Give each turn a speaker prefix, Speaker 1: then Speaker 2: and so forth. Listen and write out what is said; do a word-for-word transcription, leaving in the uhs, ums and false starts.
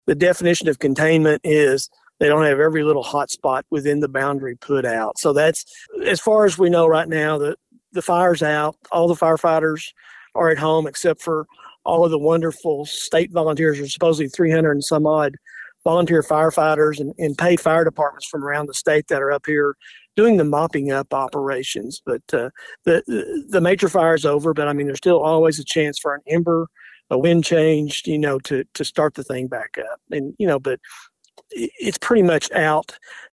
Speaker 1: the definition of containment is they don't have every little hot spot within the boundary put out. So that's, as far as we know right now, the, the fire's out. All the firefighters are at home except for all of the wonderful state volunteers, or supposedly three hundred and some odd volunteer firefighters and, and paid fire departments from around the state that are up here doing the mopping up operations. But uh, the the major fire is over, but I mean, there's still always a chance for an ember, a wind change, you know, to to start the thing back up. And, you know, but it's pretty much out.